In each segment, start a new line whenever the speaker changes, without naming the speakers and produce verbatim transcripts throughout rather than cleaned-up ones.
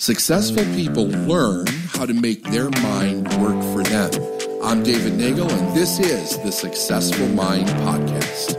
Successful people learn how to make their mind work for them. I'm David Nagel, and this is the Successful Mind Podcast.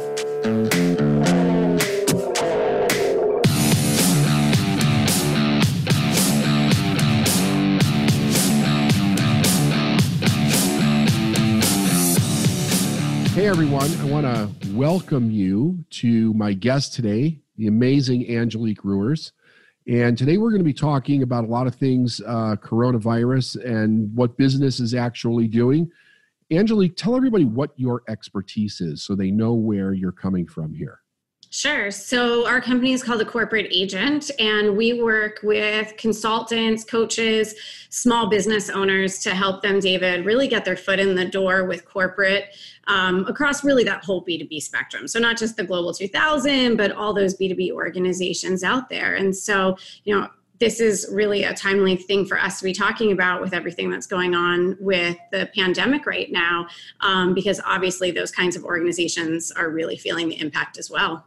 Hey everyone, I want to welcome you to my guest today, the amazing Angelique Ruers. And today we're going to be talking about a lot of things, uh, coronavirus and what business is actually doing. Angelique, tell everybody what your expertise is so they know where you're coming from here.
Sure. So our company is called The Corporate Agent, and we work with consultants, coaches, small business owners to help them, David, really get their foot in the door with corporate um, across really that whole B two B spectrum. So not just the Global two thousand, but all those B two B organizations out there. And so, you know, this is really a timely thing for us to be talking about with everything that's going on with the pandemic right now, um, because obviously those kinds of organizations are really feeling the impact as well.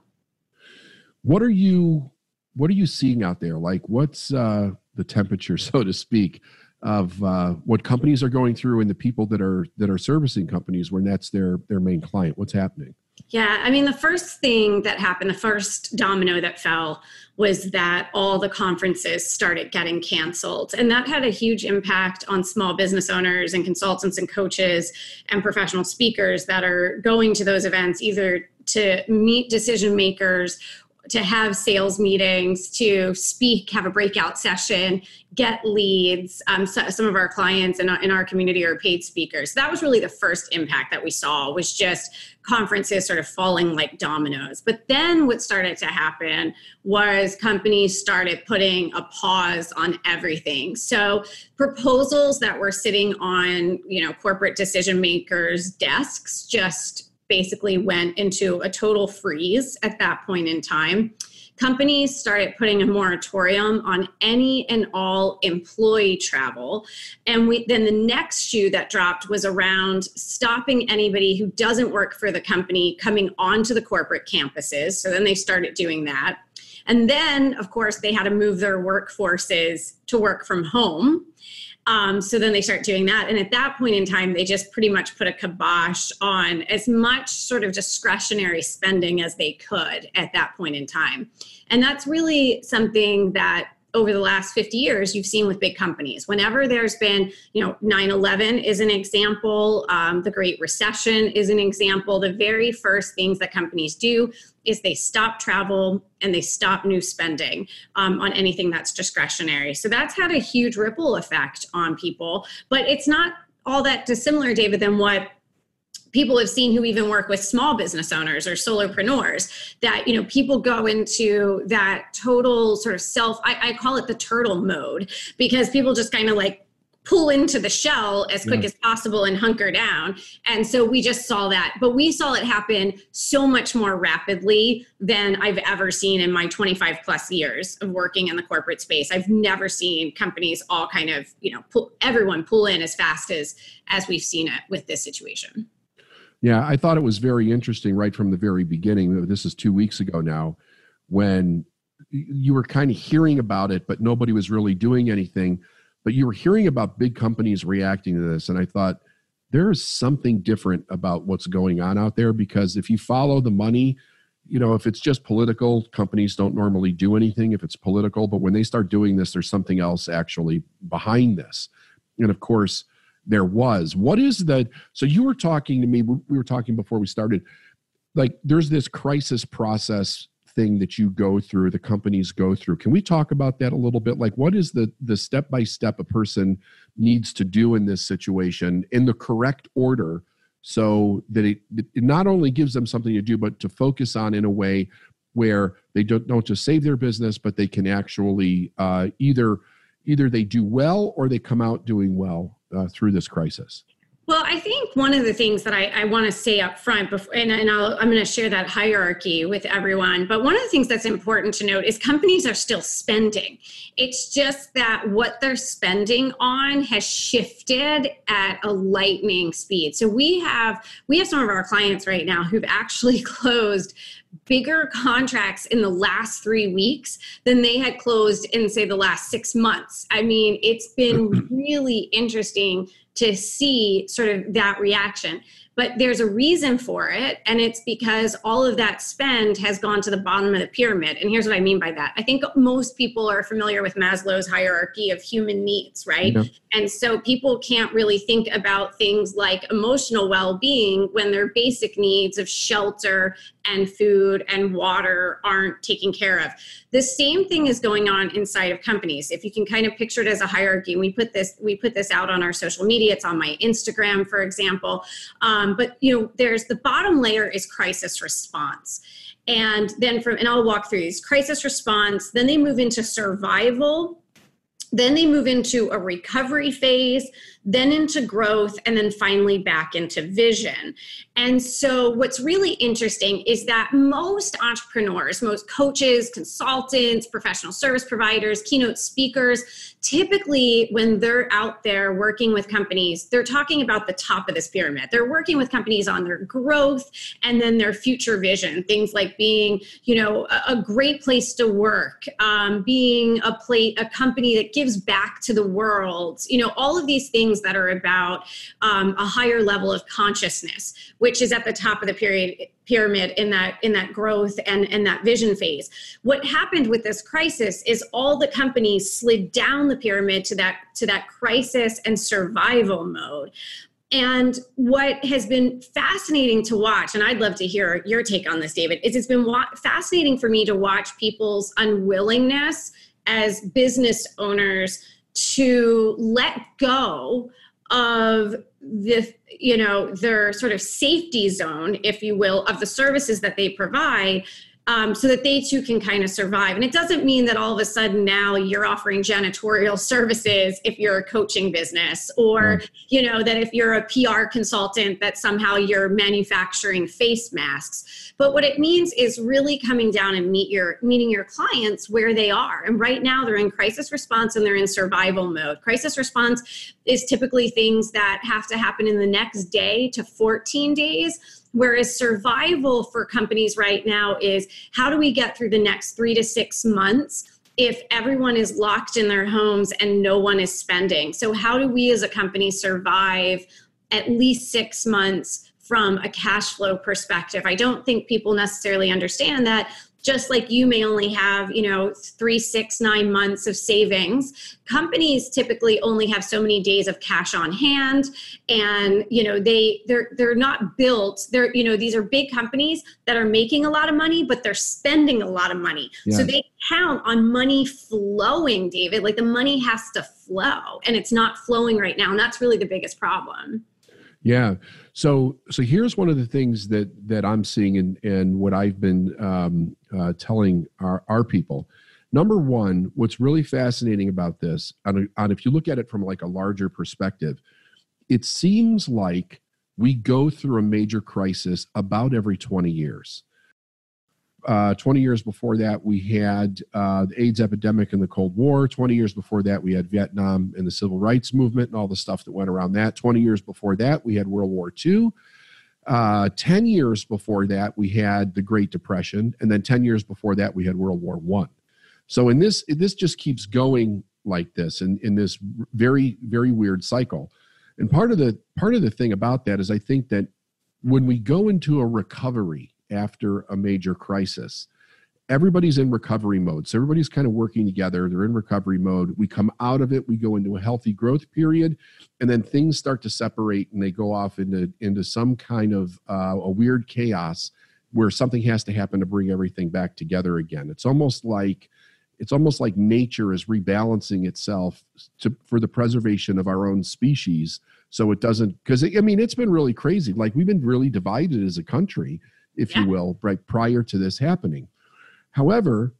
What are you what are you seeing out there? Like, what's uh, the temperature, so to speak, of uh, what companies are going through and the people that are that are servicing companies when that's their their main client? What's happening?
Yeah, I mean, the first thing that happened, the first domino that fell was that all the conferences started getting canceled. And that had a huge impact on small business owners and consultants and coaches and professional speakers that are going to those events either to meet decision makers, to have sales meetings, to speak, have a breakout session, get leads. Um, so some of our clients in our, in our community are paid speakers. That was really the first impact that we saw, was just conferences sort of falling like dominoes. But then what started to happen was companies started putting a pause on everything. So proposals that were sitting on, you know, corporate decision makers' desks just basically went into a total freeze at that point in time. Companies started putting a moratorium on any and all employee travel. And we, then the next shoe that dropped was around stopping anybody who doesn't work for the company coming onto the corporate campuses. So then they started doing that. And then, of course, they had to move their workforces to work from home. Um, so then they start doing that. And at that point in time, they just pretty much put a kibosh on as much sort of discretionary spending as they could at that point in time. And that's really something that over the last fifty years, you've seen with big companies. Whenever there's been, you know, nine eleven is an example, um, the Great Recession is an example. The very first things that companies do is they stop travel and they stop new spending um, on anything that's discretionary. So that's had a huge ripple effect on people. But it's not all that dissimilar, David, than what people have seen who even work with small business owners or solopreneurs, that, you know, people go into that total sort of self, I, I call it the turtle mode, because people just kind of like pull into the shell as quick yeah. as possible and hunker down. And so we just saw that, but we saw it happen so much more rapidly than I've ever seen in my twenty-five plus years of working in the corporate space. I've never seen companies all kind of, you know, pull, everyone pull in as fast as, as we've seen it with this situation.
Yeah, I thought it was very interesting right from the very beginning. This is two weeks ago now, when you were kind of hearing about it, but nobody was really doing anything. But you were hearing about big companies reacting to this. And I thought, there is something different about what's going on out there, because if you follow the money, you know, if it's just political, companies don't normally do anything if it's political. But when they start doing this, there's something else actually behind this. And of course, there was. What is the, so you were talking to me, we were talking before we started, like there's this crisis process thing that you go through, the companies go through. Can we talk about that a little bit? Like, what is the the step-by-step a person needs to do in this situation in the correct order, so that it, it not only gives them something to do, but to focus on in a way where they don't, don't just save their business, but they can actually uh, either either they do well or they come out doing well Uh, through this crisis?
Well, I think one of the things that I, I want to say up front, before, and, and I'll, I'm going to share that hierarchy with everyone, but one of the things that's important to note is companies are still spending. It's just that what they're spending on has shifted at a lightning speed. So we have we have some of our clients right now who've actually closed bigger contracts in the last three weeks than they had closed in, say, the last six months. I mean, it's been really interesting to see sort of that reaction. But there's a reason for it, and it's because all of that spend has gone to the bottom of the pyramid. And here's what I mean by that. I think most people are familiar with Maslow's hierarchy of human needs, right? Yeah. And so people can't really think about things like emotional well-being when their basic needs of shelter and food and water aren't taken care of. The same thing is going on inside of companies. If you can kind of picture it as a hierarchy, and we put this we put this out on our social media. It's on my Instagram, for example. Um, but you know, there's the bottom layer is crisis response, and then from and I'll walk through these crisis response. Then they move into survival. Then they move into a recovery phase, then into growth, and then finally back into vision. And so what's really interesting is that most entrepreneurs, most coaches, consultants, professional service providers, keynote speakers, typically when they're out there working with companies, they're talking about the top of this pyramid. They're working with companies on their growth and then their future vision, things like being, you know, a, a great place to work, um, being a plate, a company that gives back to the world, you know, all of these things that are about um, a higher level of consciousness, which is at the top of the period, pyramid in that in that growth and, and that vision phase. What happened with this crisis is all the companies slid down the pyramid to that to that crisis and survival mode. And what has been fascinating to watch, and I'd love to hear your take on this, David, is it's been wa- fascinating for me to watch people's unwillingness as business owners to let go of the, you know, their sort of safety zone, if you will, of the services that they provide, um, so that they too can kind of survive. And it doesn't mean that all of a sudden now you're offering janitorial services if you're a coaching business, or, mm. you know, that if you're a P R consultant that somehow you're manufacturing face masks. But what it means is really coming down and meet your meeting your clients where they are. And right now they're in crisis response and they're in survival mode. Crisis response is typically things that have to happen in the next day to fourteen days. Whereas survival for companies right now is how do we get through the next three to six months if everyone is locked in their homes and no one is spending? So how do we as a company survive at least six months from a cash flow perspective? I don't think people necessarily understand that. Just like you may only have, you know, three, six, nine months of savings, companies typically only have so many days of cash on hand. And, you know, they, they're, they're not built, they're, you know, these are big companies that are making a lot of money, but they're spending a lot of money. Yes. So they count on money flowing, David, like the money has to flow and it's not flowing right now. And that's really the biggest problem.
Yeah. So, so here's one of the things that, that I'm seeing and, and what I've been um, uh, telling our, our people. Number one, what's really fascinating about this, on, a, on if you look at it from like a larger perspective, it seems like we go through a major crisis about every twenty years. Uh, twenty years before that, we had uh, the AIDS epidemic and the Cold War. twenty years before that, we had Vietnam and the Civil Rights Movement and all the stuff that went around that. twenty years before that, we had World War Two. Uh, ten years before that, we had the Great Depression. And then ten years before that, we had World War One. So in this, this just keeps going like this in, in this very, very weird cycle. And part of the part of the thing about that is I think that when we go into a recovery after a major crisis, everybody's in recovery mode. So everybody's kind of working together. They're in recovery mode. We come out of it. We go into a healthy growth period, and then things start to separate and they go off into, into some kind of uh, a weird chaos where something has to happen to bring everything back together again. It's almost like it's almost like nature is rebalancing itself to, for the preservation of our own species. So it doesn't, because I mean, it's been really crazy. Like we've been really divided as a country, if yeah. you will, right prior to this happening. However,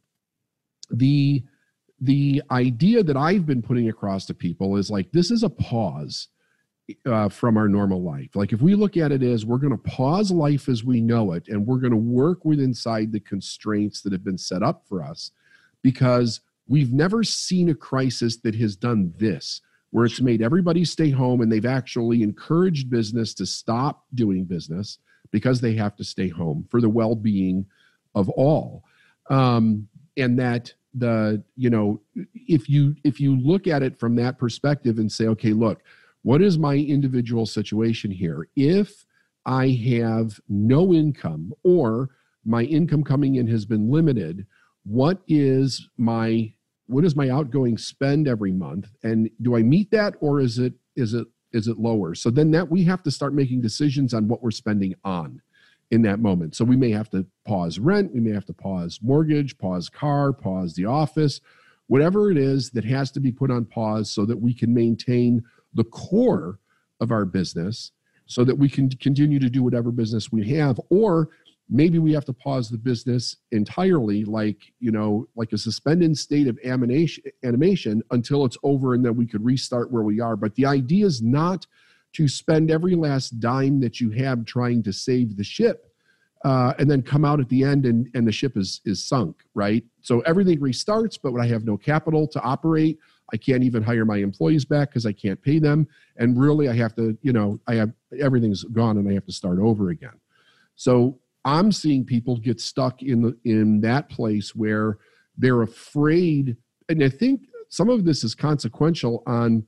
the the idea that I've been putting across to people is like, this is a pause uh, from our normal life. Like if we look at it as we're going to pause life as we know it, and we're going to work with inside the constraints that have been set up for us, because we've never seen a crisis that has done this, where it's made everybody stay home and they've actually encouraged business to stop doing business because they have to stay home for the well-being of all. Um, and that the, you know, if you, if you look at it from that perspective and say, okay, look, what is my individual situation here? If I have no income or my income coming in has been limited, what is my, what is my outgoing spend every month? And do I meet that, or is it, is it, is it lower? So then that we have to start making decisions on what we're spending on in that moment. So we may have to pause rent, we may have to pause mortgage, pause car, pause the office, whatever it is that has to be put on pause so that we can maintain the core of our business so that we can continue to do whatever business we have. Or maybe we have to pause the business entirely, like, you know, like a suspended state of animation, animation until it's over, and then we could restart where we are. But the idea is not to spend every last dime that you have trying to save the ship uh, and then come out at the end and, and the ship is, is sunk, right? So everything restarts, but when I have no capital to operate, I can't even hire my employees back because I can't pay them. And really I have to, you know, I have, everything's gone and I have to start over again. So I'm seeing people get stuck in the, in that place where they're afraid. And I think some of this is consequential on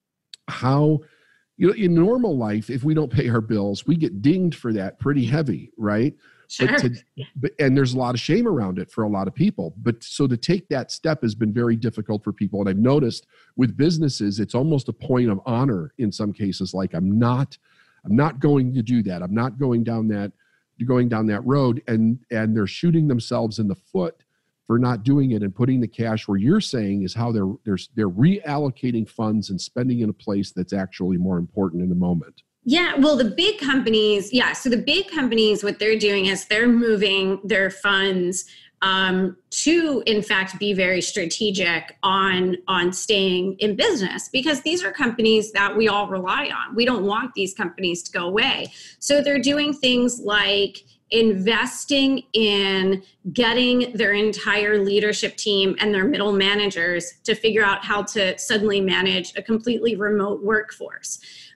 how, you know, in normal life, if we don't pay our bills, we get dinged for that pretty heavy, right?
Sure.
But to, but, and there's a lot of shame around it for a lot of people. But so to take that step has been very difficult for people. And I've noticed with businesses, it's almost a point of honor in some cases. Like I'm not, I'm not going to do that. I'm not going down that, going down that road. And and they're shooting themselves in the foot for not doing it and putting the cash where you're saying is how they're they're they're reallocating funds and spending in a place that's actually more important in the moment.
Yeah, well, the big companies, yeah. So the big companies, what they're doing is they're moving their funds um, to, in fact, be very strategic on, on staying in business, because these are companies that we all rely on. We don't want these companies to go away. So they're doing things like investing in getting their entire leadership team and their middle managers to figure out how to suddenly manage a completely remote workforce.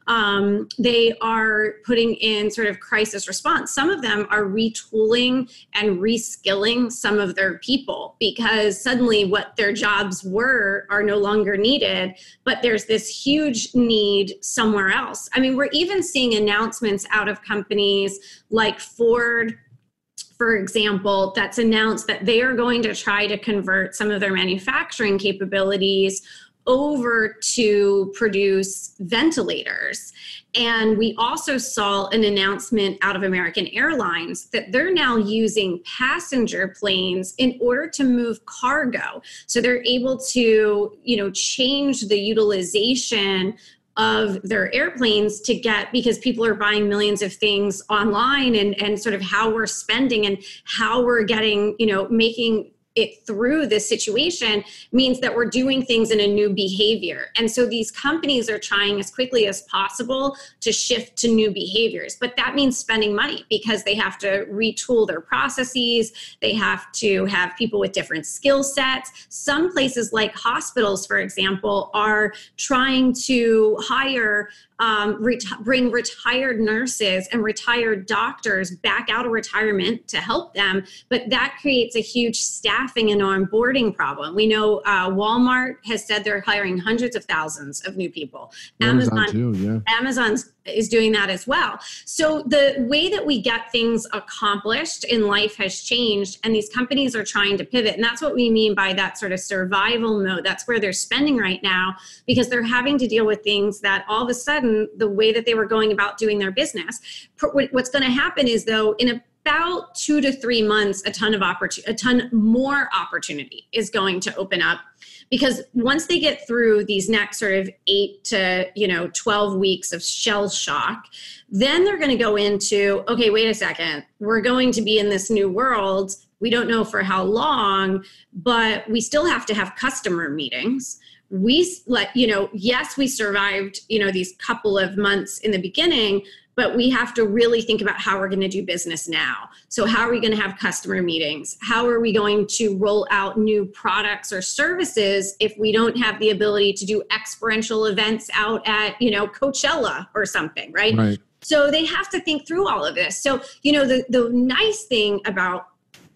Um, they are putting in sort of crisis response. Some of them are retooling and reskilling some of their people because suddenly what their jobs were are no longer needed, but there's this huge need somewhere else. I mean, we're even seeing announcements out of companies like Ford, for example, that's announced that they are going to try to convert some of their manufacturing capabilities over to produce ventilators. And we also saw an announcement out of American Airlines that they're now using passenger planes in order to move cargo. So they're able to, you know, change the utilization of their airplanes to get, because people are buying millions of things online, and, and sort of how we're spending and how we're getting, you know, making it through this situation means that we're doing things in a new behavior. And so these companies are trying as quickly as possible to shift to new behaviors. But that means spending money because they have to retool their processes. They have to have people with different skill sets. Some places like hospitals, for example, are trying to hire Um, ret- bring retired nurses and retired doctors back out of retirement to help them. But that creates a huge staffing and onboarding problem. We know uh, Walmart has said they're hiring hundreds of thousands of new people.
Amazon,
Amazon
too, yeah.
Amazon's is doing that as well. So the way that we get things accomplished in life has changed, and these companies are trying to pivot. And that's what we mean by that sort of survival mode. That's where they're spending right now, because they're having to deal with things that all of a sudden, the way that they were going about doing their business. What's going to happen is, though, in about two to three months, a ton of opportunity, a ton more opportunity is going to open up. Because once they get through these next sort of eight to, you know, twelve weeks of shell shock, then they're going to go into, okay, wait a second, we're going to be in this new world. We don't know for how long, but we still have to have customer meetings. We let, you know, yes, we survived, you know, these couple of months in the beginning, but we have to really think about how we're going to do business now. So how are we going to have customer meetings? How are we going to roll out new products or services if we don't have the ability to do experiential events out at, you know, Coachella or something, right?
Right.
So they have to think through all of this. So, you know, the, the nice thing about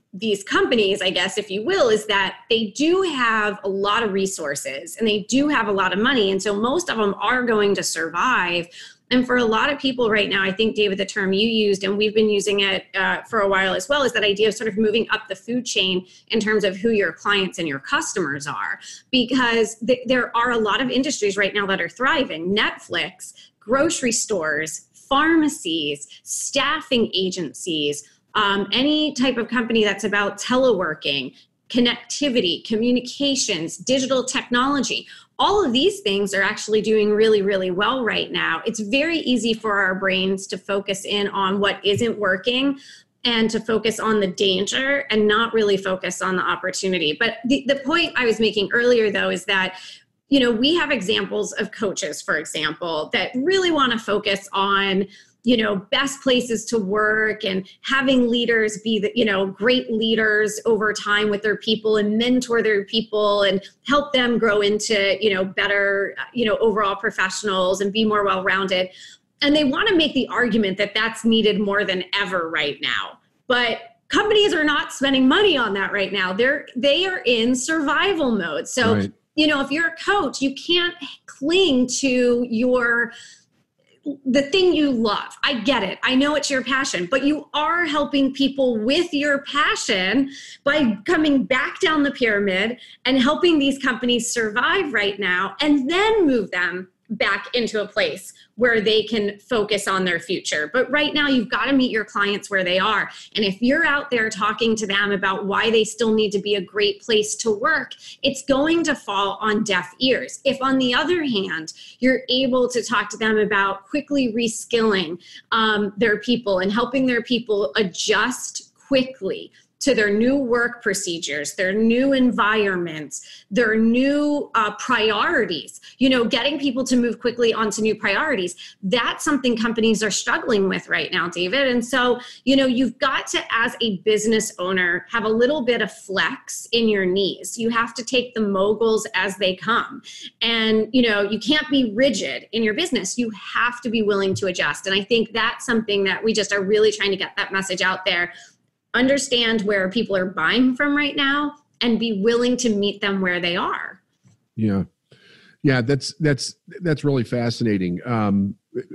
these companies, I guess, if you will, is that they do have a lot of resources and they do have a lot of money. And so most of them are going to survive. And for a lot of people right now, I think, David, the term you used, and we've been using it uh, for a while as well, is that idea of sort of moving up the food chain in terms of who your clients and your customers are. Because th- there are a lot of industries right now that are thriving. Netflix, grocery stores, pharmacies, staffing agencies, um, any type of company that's about teleworking, connectivity, communications, digital technology. All of these things are actually doing really, really well right now. It's very easy for our brains to focus in on what isn't working and to focus on the danger and not really focus on the opportunity. But the, the point I was making earlier, though, is that, you know, we have examples of coaches, for example, that really want to focus on, you know, best places to work and having leaders be the, you know, great leaders over time with their people and mentor their people and help them grow into, you know, better, you know, overall professionals and be more well-rounded. And they want to make the argument that that's needed more than ever right now. But companies are not spending money on that right now. They're, they are in survival mode. So, right. you know, if you're a coach, you can't cling to your the thing you love. I get it. I know it's your passion, but you are helping people with your passion by coming back down the pyramid and helping these companies survive right now and then move them back into a place where they can focus on their future. But right now, you've got to meet your clients where they are. And if you're out there talking to them about why they still need to be a great place to work, it's going to fall on deaf ears. If, on the other hand, you're able to talk to them about quickly reskilling um, their people and helping their people adjust quickly to their new work procedures, their new environments, their new uh, priorities, you know, getting people to move quickly onto new priorities. That's something companies are struggling with right now, David. And so, you know, you've got to, as a business owner, have a little bit of flex in your knees. You have to take the moguls as they come. And, you know, you can't be rigid in your business. You have to be willing to adjust. And I think that's something that we just are really trying to get that message out there. Understand where people are buying from right now and be willing to meet them where they are.
Yeah. Yeah. That's, that's, that's really fascinating. Um,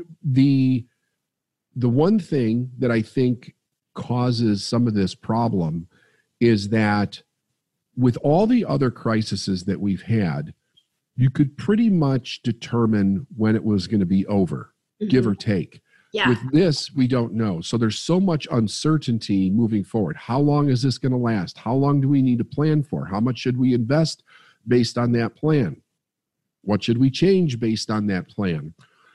the, the one thing that I think causes some of this problem is that with all the other crises that we've had, you could pretty much determine when it was going to be over, mm-hmm. give or take.
Yeah.
With this, we don't know. So there's so much uncertainty moving forward. How long is this going to last? How long do we need to plan for? How much should we invest based on that plan? What should we change based on that plan?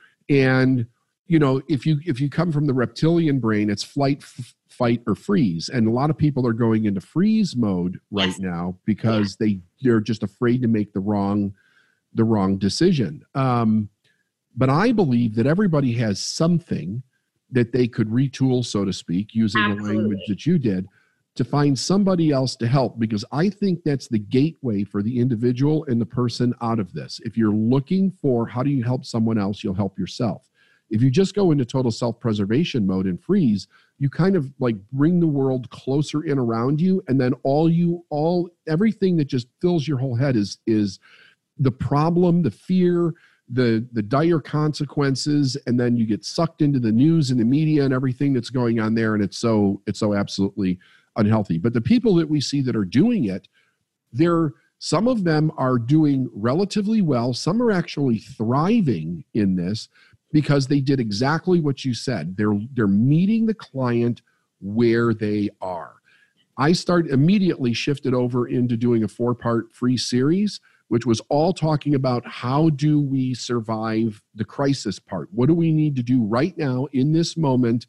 And, you know, if you if you come from the reptilian brain, it's flight, f- fight, or freeze. And a lot of people are going into freeze mode right yes. now because yeah. they, they're just afraid to make the wrong, the wrong decision. Um, But I believe that everybody has something that they could retool, so to speak, using Absolutely. the language that you did, to find somebody else to help, because I think that's the gateway for the individual and the person out of this. If you're looking for how do you help someone else, you'll help yourself. If you just go into total self-preservation mode and freeze, you kind of like bring the world closer in around you, and then all you, all, everything that just fills your whole head is, is the problem, the fear, the the dire consequences, and then you get sucked into the news and the media and everything that's going on there, and it's so it's so absolutely unhealthy. But the people that we see that are doing it, they're some of them are doing relatively well. Some are actually thriving in this because they did exactly what you said. They're they're meeting the client where they are. I start immediately shifted over into doing a four-part free series, which was all talking about how do we survive the crisis part? What do we need to do right now in this moment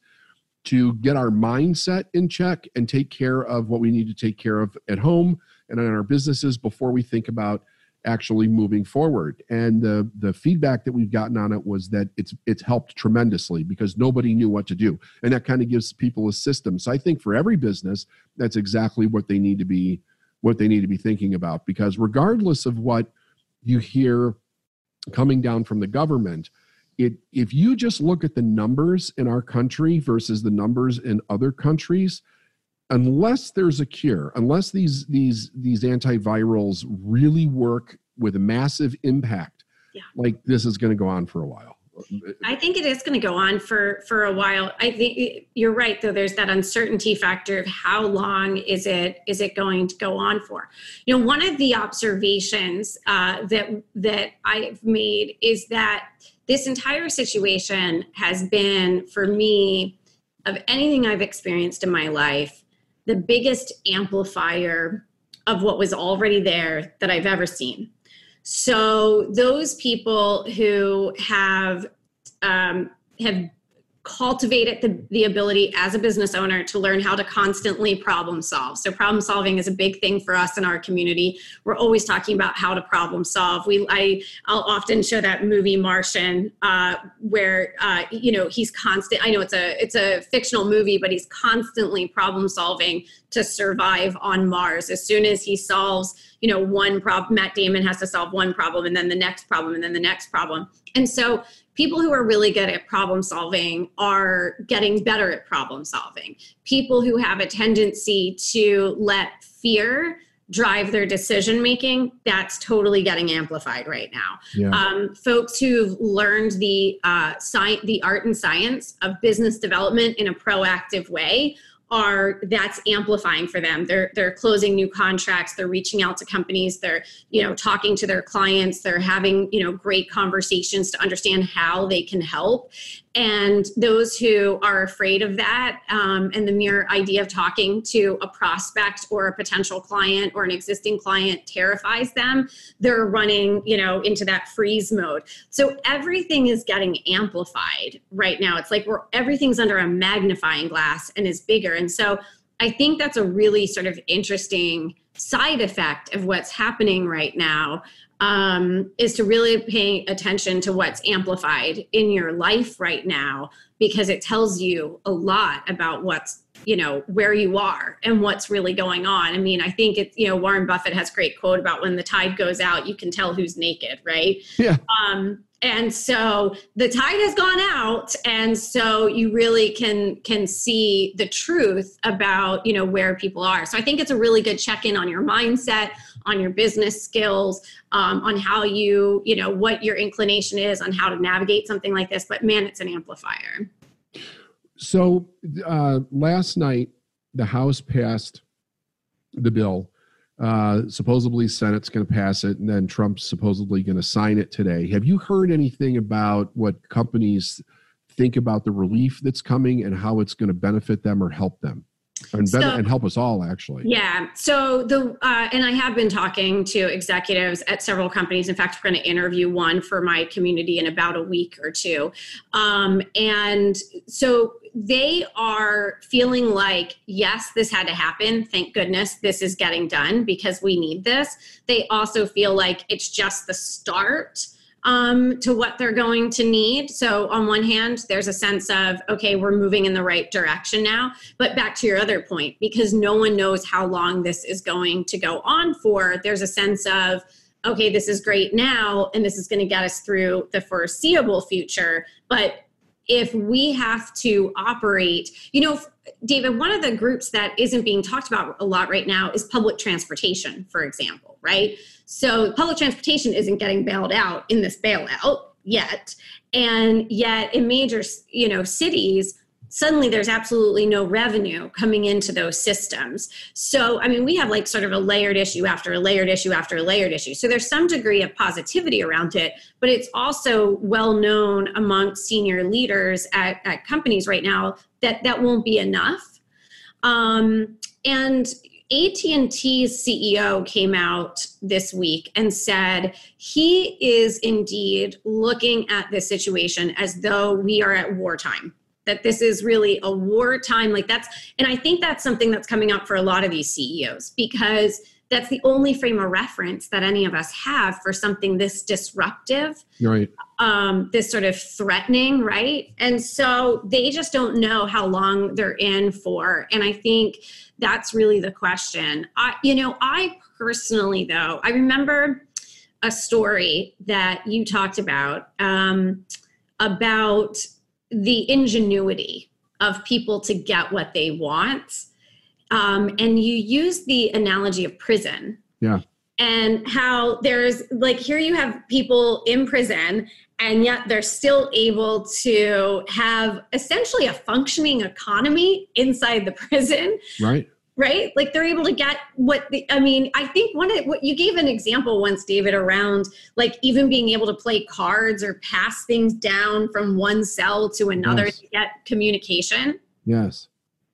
to get our mindset in check and take care of what we need to take care of at home and in our businesses before we think about actually moving forward? And the the feedback that we've gotten on it was that it's it's helped tremendously because nobody knew what to do. And that kind of gives people a system. So I think for every business, that's exactly what they need to be what they need to be thinking about, because regardless of what you hear coming down from the government, it if you just look at the numbers in our country versus the numbers in other countries, unless there's a cure, unless these these these antivirals really work with a massive impact, yeah. like this is going to go on for a while.
I think it is going to go on for, for a while. I think you're right, though. There's that uncertainty factor of how long is it is it going to go on for? You know, one of the observations uh, that that I've made is that this entire situation has been, for me, of anything I've experienced in my life, the biggest amplifier of what was already there that I've ever seen. So those people who have um, have cultivated the, the ability as a business owner to learn how to constantly problem solve. So problem solving is a big thing for us in our community. We're always talking about how to problem solve. We, I, I'll often show that movie Martian, uh, where uh, you know he's constant. I know it's a it's a fictional movie, but he's constantly problem solving to survive on Mars. As soon as he solves, you know, one problem, Matt Damon has to solve one problem, and then the next problem, and then the next problem. And so people who are really good at problem solving are getting better at problem solving. People who have a tendency to let fear drive their decision making, that's totally getting amplified right now. Yeah. Um, folks who've learned the uh, sci- the art and science of business development in a proactive way are that's amplifying for them. They're they're closing new contracts. They're reaching out to companies. They're you know talking to their clients. They're having you know great conversations to understand how they can help. And those who are afraid of that um, and the mere idea of talking to a prospect or a potential client or an existing client terrifies them, they're running you know into that freeze mode. So everything is getting amplified right now. It's like we're everything's under a magnifying glass and is bigger. And so I think that's a really sort of interesting side effect of what's happening right now. Um, is to really pay attention to what's amplified in your life right now, because it tells you a lot about what's, you know, where you are and what's really going on. I mean, I think it's, you know, Warren Buffett has a great quote about when the tide goes out, you can tell who's naked, right?
Yeah.
Um, and so the tide has gone out. And so you really can, can see the truth about, you know, where people are. So I think it's a really good check-in on your mindset, on your business skills, um, on how you, you know, what your inclination is on how to navigate something like this. But man, it's an amplifier.
So uh, last night, the House passed the bill. Uh, supposedly Senate's going to pass it, and then Trump's supposedly going to sign it today. Have you heard anything about what companies think about the relief that's coming and how it's going to benefit them or help them? And, so, and help us all, actually.
Yeah. So the uh, and I have been talking to executives at several companies. In fact, we're going to interview one for my community in about a week or two. Um, and so they are feeling like, yes, this had to happen. Thank goodness this is getting done because we need this. They also feel like it's just the start Um, to what they're going to need. So on one hand, there's a sense of, okay, we're moving in the right direction now. But back to your other point, because no one knows how long this is going to go on for, there's a sense of, okay, this is great now, and this is going to get us through the foreseeable future. But if we have to operate, you know, David, one of the groups that isn't being talked about a lot right now is public transportation, for example, right? So public transportation isn't getting bailed out in this bailout yet. And yet in major, you know, cities, suddenly there's absolutely no revenue coming into those systems. So, I mean, we have like sort of a layered issue after a layered issue after a layered issue. So there's some degree of positivity around it, but it's also well known among senior leaders at, at companies right now that that won't be enough. Um, and A T and T's C E O came out this week and said he is indeed looking at this situation as though we are at wartime, that this is really a wartime, like that's, and I think that's something that's coming up for a lot of these C E Os, because that's the only frame of reference that any of us have for something this disruptive,
right?
Um, this sort of threatening, right? And so they just don't know how long they're in for. And I think that's really the question. I, you know, I personally, though, I remember a story that you talked about, um, about the ingenuity of people to get what they want. Um, and you use the analogy of prison.
Yeah.
And how there's like, here you have people in prison, and yet they're still able to have essentially a functioning economy inside the prison.
Right.
Right? Like they're able to get what the, I mean, I think one of what you gave an example once, David, around like even being able to play cards or pass things down from one cell to another yes. to get communication.
Yes.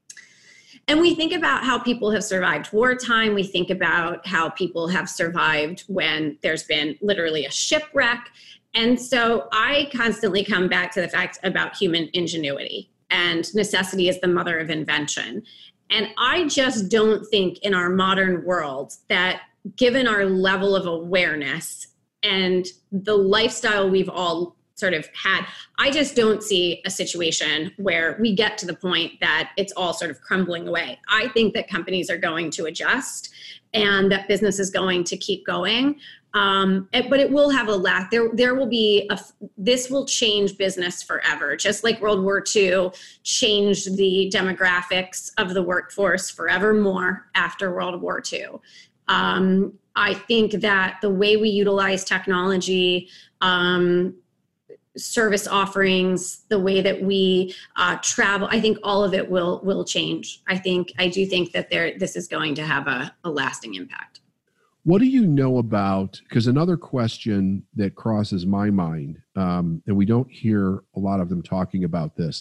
And we think about how people have survived wartime. We think about how people have survived when there's been literally a shipwreck. And so I constantly come back to the fact about human ingenuity, and necessity is the mother of invention. And I just don't think in our modern world that, given our level of awareness and the lifestyle we've all sort of had, I just don't see a situation where we get to the point that it's all sort of crumbling away. I think that companies are going to adjust and that business is going to keep going. Um, it, but it will have a lack. There, there will be a. This will change business forever, just like World War Two changed the demographics of the workforce forevermore after World War Two. Um, I think that the way we utilize technology, um, service offerings, the way that we uh, travel, I think all of it will will change. I think I do think that there this is going to have a, a lasting impact.
What do you know about, because another question that crosses my mind, um, and we don't hear a lot of them talking about this.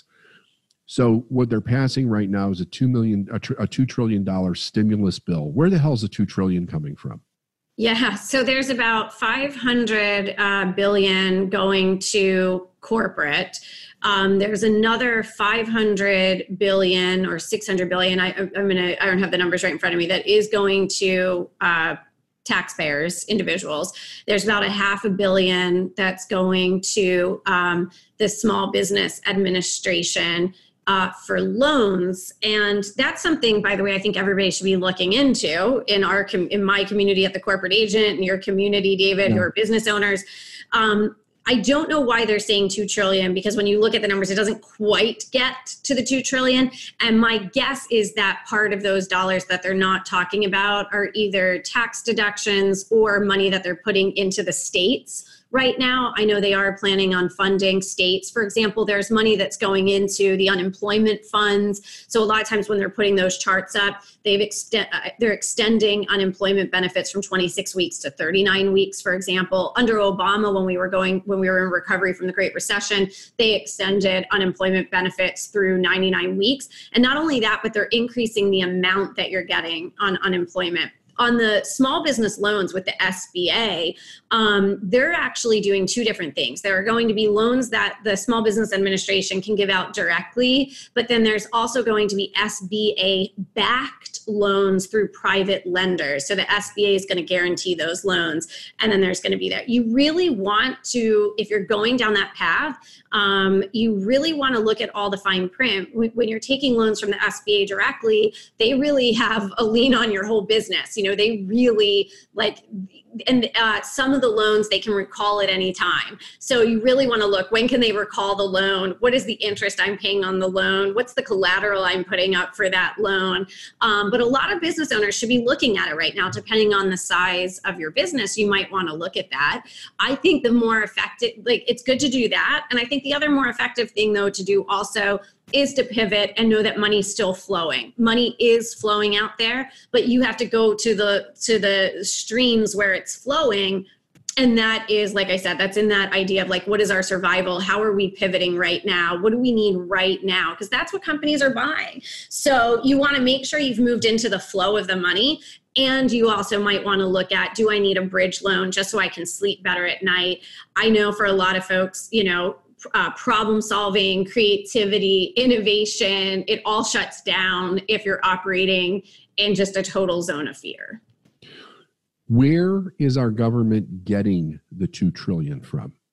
So what they're passing right now is a two million, a, tr- a two trillion dollars stimulus bill. Where the hell is the two trillion dollars coming from?
Yeah, so there's about five hundred uh, billion going to corporate. Um, there's another five hundred billion or six hundred billion. I, I'm gonna, I don't have the numbers right in front of me. That is going to uh, taxpayers, individuals. There's about a half a billion that's going to um, the Small Business Administration uh, for loans. And that's something, by the way, I think everybody should be looking into in our com- in my community at the Corporate Agent, in your community, David, yeah. who are business owners. Um, I don't know why they're saying two trillion, because when you look at the numbers, it doesn't quite get to the two trillion. And my guess is that part of those dollars that they're not talking about are either tax deductions or money that they're putting into the states. Right now, I know they are planning on funding states. For example, there's money that's going into the unemployment funds. So a lot of times when they're putting those charts up, they've extend, uh, they're extending unemployment benefits from twenty-six weeks to thirty-nine weeks, for example. Under Obama, when we were going, when we were in recovery from the Great Recession, they extended unemployment benefits through ninety-nine weeks. And not only that, but they're increasing the amount that you're getting on unemployment. On the small business loans with the S B A, um, they're actually doing two different things. There are going to be loans that the Small Business Administration can give out directly, but then there's also going to be S B A-backed loans through private lenders. So the S B A is going to guarantee those loans, and then there's going to be that. You really want to, if you're going down that path, um, you really want to look at all the fine print. When you're taking loans from the S B A directly, they really have a lien on your whole business. You know, they really like, and uh, some of the loans they can recall at any time. So you really want to look, when can they recall the loan? What is the interest I'm paying on the loan? What's the collateral I'm putting up for that loan? Um, but a lot of business owners should be looking at it right now, depending on the size of your business. You might want to look at that. I think the more effective, like it's good to do that. And I think the other more effective thing though to do also is to pivot and know that money's still flowing. Money is flowing out there, but you have to go to the to the streams where it's flowing. And that is, like I said, that's in that idea of like, what is our survival? How are we pivoting right now? What do we need right now? Because that's what companies are buying. So you want to make sure you've moved into the flow of the money. And you also might want to look at, do I need a bridge loan just so I can sleep better at night? I know for a lot of folks, you know, Uh, problem solving, creativity, innovation, it all shuts down if you're operating in just a total zone of fear.
Where is our government getting the two trillion dollars from?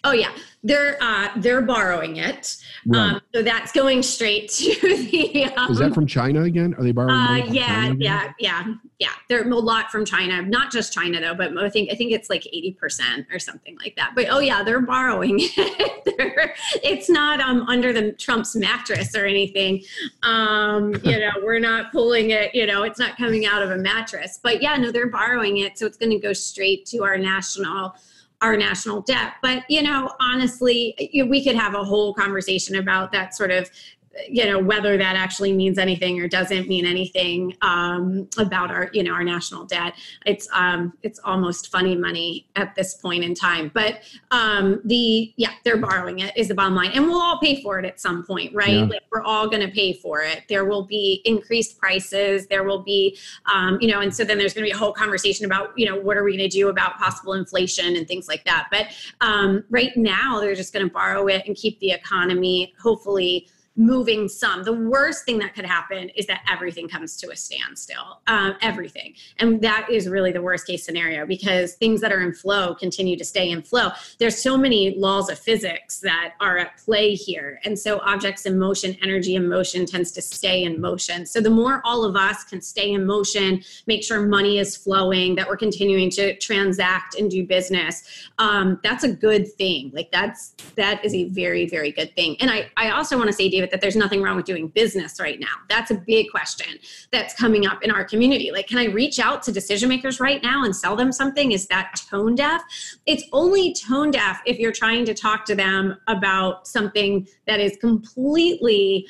Oh yeah, they're uh, they're borrowing it,
Right.
um, so that's going straight to the. Um,
Is that from China again? Are they borrowing money
Uh,
from
yeah,
China again?
yeah, yeah, yeah. There a lot from China, not just China though, but I think I think it's like eighty percent or something like that. But oh yeah, they're borrowing it. They're, it's not um under the Trump's mattress or anything. Um, you know, we're not pulling it. You know, it's not coming out of a mattress. But yeah, no, they're borrowing it, so it's going to go straight to our national. our national debt. But, you know, honestly, you know, we could have a whole conversation about that sort of, you know, whether that actually means anything or doesn't mean anything um, about our, you know, our national debt. It's um, it's almost funny money at this point in time. But um, the, yeah, they're borrowing it is the bottom line. And we'll all pay for it at some point, right?
Yeah.
Like we're all going to pay for it. There will be increased prices. There will be, um, you know, and so then there's going to be a whole conversation about, you know, what are we going to do about possible inflation and things like that. But um, right now, they're just going to borrow it and keep the economy, hopefully, moving some. The worst thing that could happen is that everything comes to a standstill, um, everything. And that is really the worst case scenario because things that are in flow continue to stay in flow. There's so many laws of physics that are at play here. And so objects in motion, energy in motion tends to stay in motion. So the more all of us can stay in motion, make sure money is flowing, that we're continuing to transact and do business, um, that's a good thing. Like that's, that is a very, very good thing. And I, I also want to say, David, that there's nothing wrong with doing business right now. That's a big question that's coming up in our community. Like, can I reach out to decision makers right now and sell them something? Is that tone deaf? It's only tone deaf if you're trying to talk to them about something that is completely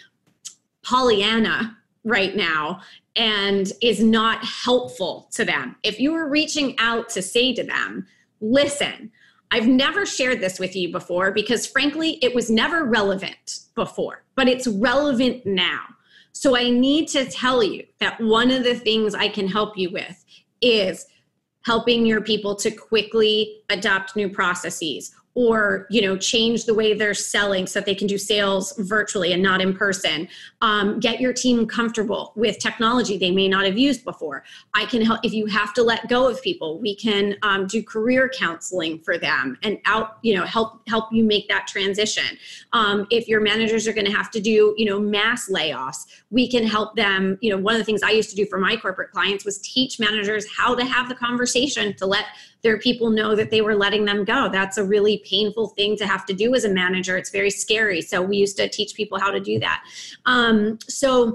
Pollyanna right now and is not helpful to them. If you were reaching out to say to them, listen, I've never shared this with you before because frankly, it was never relevant before, but it's relevant now. So I need to tell you that one of the things I can help you with is helping your people to quickly adopt new processes or, you know, change the way they're selling so that they can do sales virtually and not in person. Um, get your team comfortable with technology they may not have used before. I can help if you have to let go of people. We can um, do career counseling for them and out, you know, help help you make that transition. Um, if your managers are going to have to do, you know, mass layoffs, we can help them. You know, one of the things I used to do for my corporate clients was teach managers how to have the conversation to let their people know that they were letting them go. That's a really painful thing to have to do as a manager. It's very scary. So we used to teach people how to do that. Um, so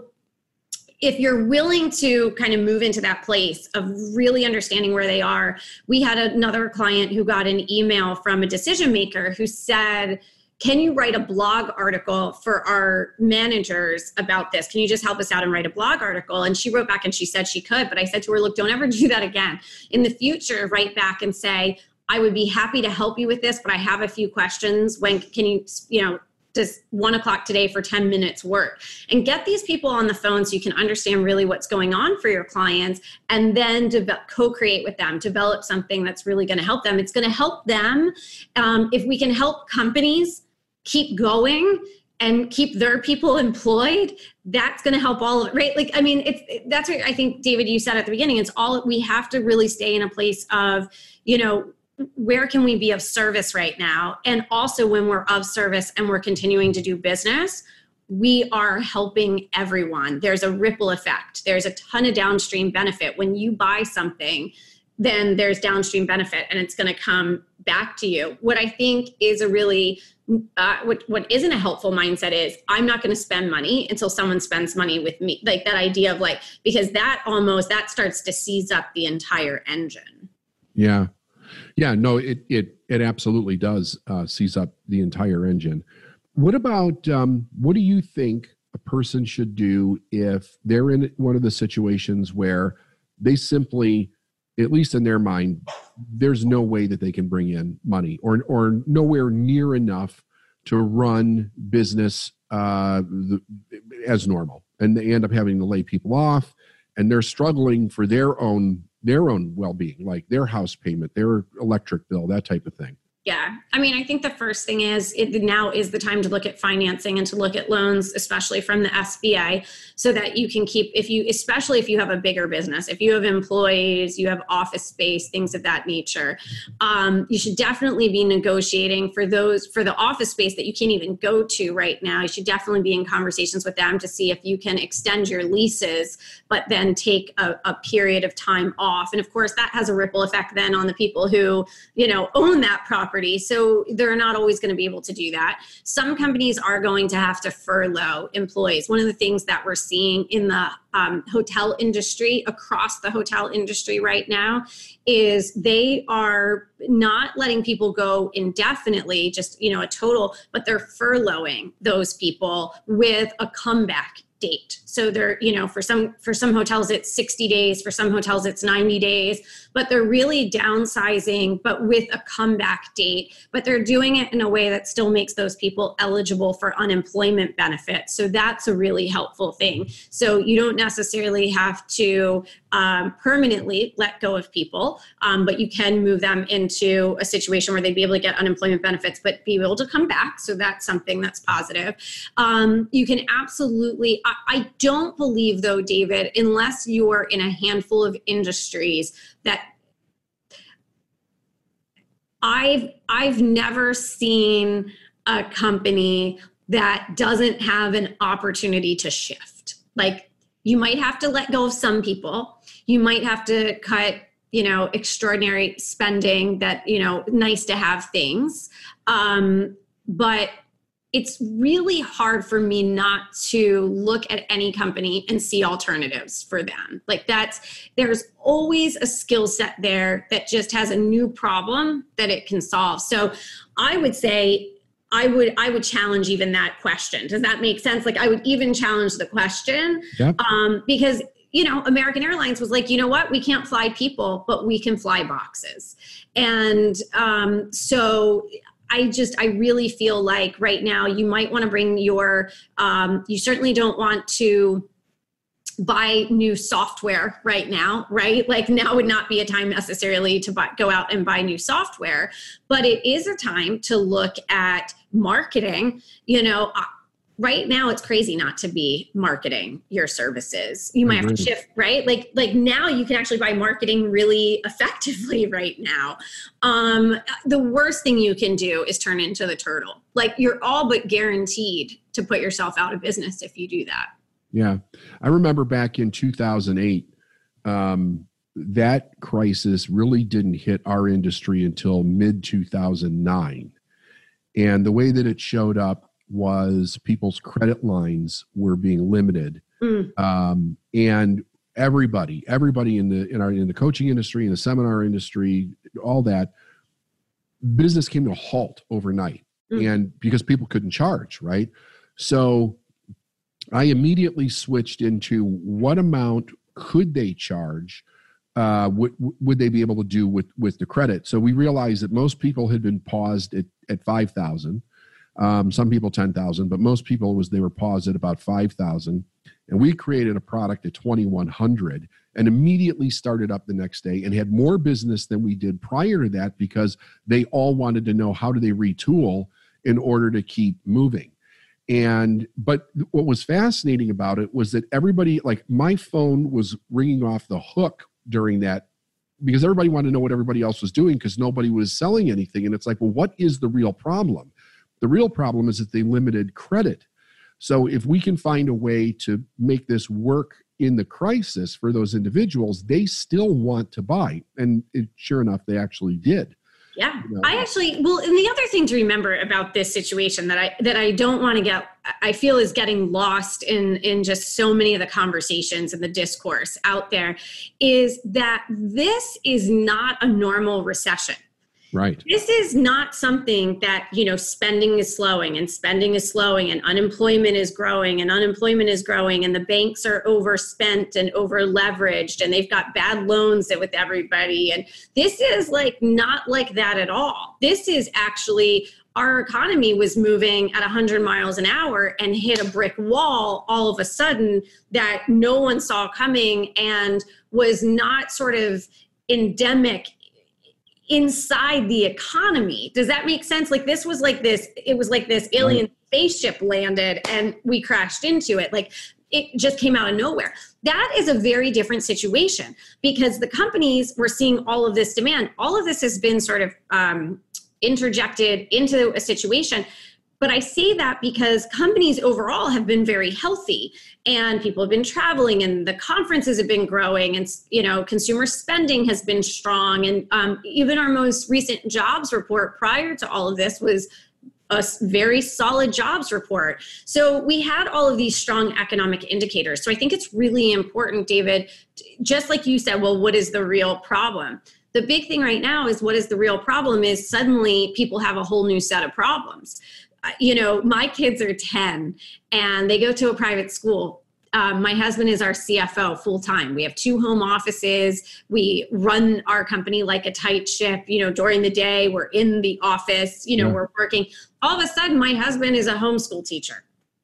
if you're willing to kind of move into that place of really understanding where they are, we had another client who got an email from a decision maker who said, can you write a blog article for our managers about this? Can you just help us out and write a blog article? And she wrote back and she said she could, but I said to her, look, don't ever do that again. In the future, write back and say, I would be happy to help you with this, but I have a few questions. When can you, you know, does one o'clock today for ten minutes work? And get these people on the phone so you can understand really what's going on for your clients and then de- co-create with them, develop something that's really going to help them. It's going to help them. Um, if we can help companies keep going and keep their people employed, that's going to help all of it, right? Like, I mean, it's, that's what I think, David, you said at the beginning, it's all, we have to really stay in a place of, you know, where can we be of service right now? And also when we're of service and we're continuing to do business, we are helping everyone. There's a ripple effect. There's a ton of downstream benefit. When you buy something, then there's downstream benefit and it's going to come back to you. What I think is a really, uh, what, what isn't a helpful mindset is I'm not going to spend money until someone spends money with me. Like that idea of like, because that almost, that starts to seize up the entire engine.
Yeah. Yeah, no, it it it absolutely does uh, seize up the entire engine. What about, um, what do you think a person should do if they're in one of the situations where they simply, at least in their mind, there's no way that they can bring in money or or nowhere near enough to run business uh, the, as normal, and they end up having to lay people off, and they're struggling for their own their own well-being, like their house payment, their electric bill, that type of thing?
Yeah. I mean, I think the first thing is it now is the time to look at financing and to look at loans, especially from the S B A, so that you can keep, if you, especially if you have a bigger business, if you have employees, you have office space, things of that nature, um, you should definitely be negotiating for those, for the office space that you can't even go to right now. You should definitely be in conversations with them to see if you can extend your leases, but then take a, a period of time off. And of course, that has a ripple effect then on the people who, you know, own that property. So they're not always going to be able to do that. Some companies are going to have to furlough employees. One of the things that we're seeing in the um, hotel industry, across the hotel industry right now, is they are not letting people go indefinitely, just, you know, a total, but they're furloughing those people with a comeback date. So they're, you know, for some, for some hotels, it's sixty days, for some hotels, it's ninety days, but they're really downsizing, but with a comeback date, but they're doing it in a way that still makes those people eligible for unemployment benefits. So that's a really helpful thing. So you don't necessarily have to um, permanently let go of people, um, but you can move them into a situation where they'd be able to get unemployment benefits, but be able to come back. So that's something that's positive. Um, you can absolutely, I, I don't believe though, David, unless you're in a handful of industries that I've, I've never seen a company that doesn't have an opportunity to shift. Like, you might have to let go of some people. You might have to cut, you know, extraordinary spending that, you know, nice to have things. Um, but it's really hard for me not to look at any company and see alternatives for them. Like that's, there's always a skill set there that just has a new problem that it can solve. So I would say, I would I would challenge even that question. Does that make sense? Like I would even challenge the question
Yep.
um, because, you know, American Airlines was like, you know what, we can't fly people, but we can fly boxes. And um, so I just, I really feel like right now you might want to bring your, um, you certainly don't want to buy new software right now, right? Like now would not be a time necessarily to buy, go out and buy new software, but it is a time to look at marketing. You know, right now it's crazy not to be marketing your services. You might have to shift, right? Like, like now you can actually buy marketing really effectively right now. Um, the worst thing you can do is turn into the turtle. Like you're all but guaranteed to put yourself out of business if you do that.
Yeah. I remember back in two thousand eight, um, that crisis really didn't hit our industry until mid two thousand nine. And the way that it showed up was people's credit lines were being limited. Mm. Um, and everybody, everybody in the, in our, in the coaching industry, in the seminar industry, all that business came to a halt overnight. Mm. And because people couldn't charge, right? So I immediately switched into what amount could they charge? Uh, what would they be able to do with, with the credit? So we realized that most people had been paused at, at five thousand. Um, some people ten thousand, but most people was they were paused at about five thousand. And we created a product at twenty-one hundred and immediately started up the next day and had more business than we did prior to that because they all wanted to know how do they retool in order to keep moving. And, but what was fascinating about it was that everybody, like my phone was ringing off the hook during that because everybody wanted to know what everybody else was doing because nobody was selling anything. And it's like, well, what is the real problem? The real problem is that they limited credit. So if we can find a way to make this work in the crisis for those individuals, they still want to buy. And it, sure enough, they actually did.
Yeah, you know? I actually, well, and the other thing to remember about this situation that I that I don't want to get, I feel is getting lost in, in just so many of the conversations and the discourse out there is that this is not a normal recession.
Right.
This is not something that, you know, spending is slowing and spending is slowing and unemployment is growing and unemployment is growing and the banks are overspent and over leveraged and they've got bad loans with everybody. And this is like not like that at all. This is actually our economy was moving at one hundred miles an hour and hit a brick wall all of a sudden that no one saw coming and was not sort of endemic inside the economy. Does that make sense? Like this was like this, it was like this alien right. spaceship landed and we crashed into it. Like it just came out of nowhere. That is a very different situation because the companies were seeing all of this demand. All of this has been sort of um, interjected into a situation. But I say that because companies overall have been very healthy and people have been traveling and the conferences have been growing and, you know, consumer spending has been strong. And um, even our most recent jobs report prior to all of this was a very solid jobs report. So we had all of these strong economic indicators. So I think it's really important, David, just like you said, well, what is the real problem? The big thing right now is what is the real problem is suddenly people have a whole new set of problems. You know, my kids are ten and they go to a private school. Um, my husband is our C F O full time. We have two home offices. We run our company like a tight ship. You know, during the day, we're in the office, you know, yeah. we're working. All of a sudden, my husband is a homeschool teacher.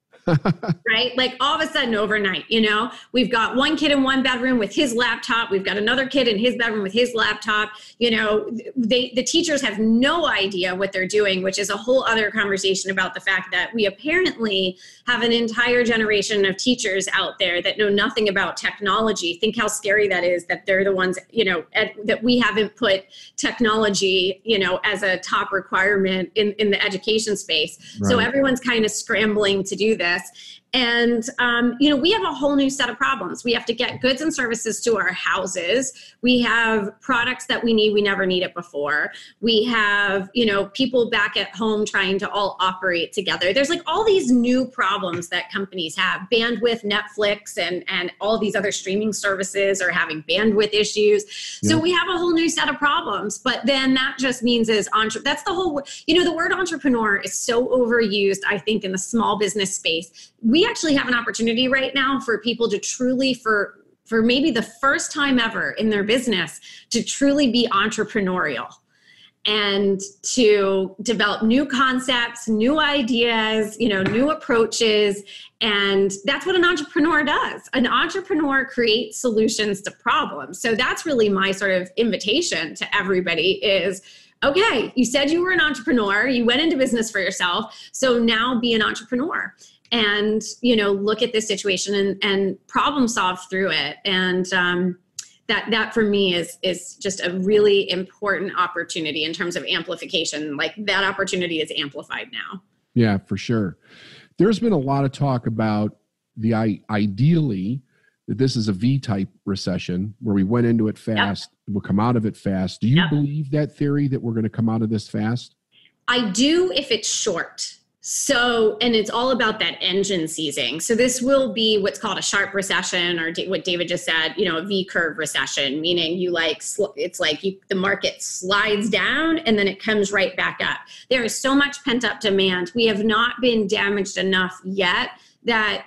Right? Like all of a sudden overnight, you know, we've got one kid in one bedroom with his laptop. We've got another kid in his bedroom with his laptop. You know, they, the teachers have no idea what they're doing, which is a whole other conversation about the fact that we apparently have an entire generation of teachers out there that know nothing about technology. Think how scary that is, that they're the ones, you know, at, that we haven't put technology, you know, as a top requirement in, in the education space. Right. So everyone's kind of scrambling to do this. And, um, you know, we have a whole new set of problems. We have to get goods and services to our houses. We have products that we need. We never needed before. We have, you know, people back at home trying to all operate together. There's like all these new problems that companies have. Bandwidth, Netflix, and, and all these other streaming services are having bandwidth issues. Yeah. So we have a whole new set of problems. But then that just means is, entre- that's the whole, you know, the word entrepreneur is so overused, I think, in the small business space. We actually have an opportunity right now for people to truly, for for maybe the first time ever in their business, to truly be entrepreneurial and to develop new concepts, new ideas, you know, new approaches. And that's what an entrepreneur does. An entrepreneur creates solutions to problems. So that's really my sort of invitation to everybody is, okay, you said you were an entrepreneur, you went into business for yourself, so now be an entrepreneur. And, you know, look at this situation and, and problem solve through it. And um, that that for me is is just a really important opportunity in terms of amplification. Like that opportunity is amplified now.
Yeah, for sure. There's been a lot of talk about the I- ideally that this is a V-type recession where we went into it fast, yep. we'll come out of it fast. Do you yep. believe that theory that we're going to come out of this fast?
I do if it's short. So, and it's all about that engine seizing. So this will be what's called a sharp recession, or what David just said, you know, a V-curve recession, meaning you like, it's like you, the market slides down and then it comes right back up. There is so much pent up demand. We have not been damaged enough yet that